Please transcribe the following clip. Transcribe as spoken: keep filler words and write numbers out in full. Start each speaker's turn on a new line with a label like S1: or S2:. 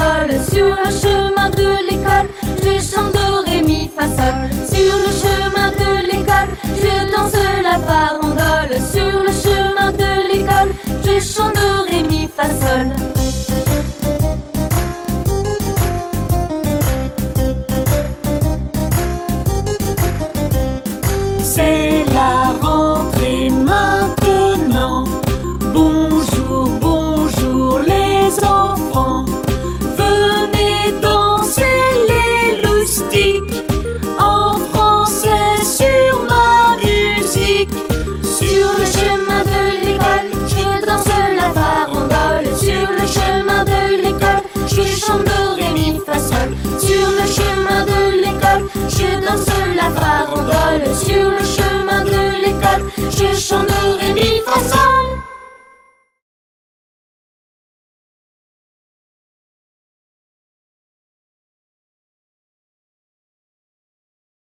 S1: farandole. Sur le chemin de l'école, je chante do, ré, mi, fa, sol. Sur le chemin de l'école, je danse la farandole. Sur le chemin de l'école, je chante do, ré, mi, fa, sol.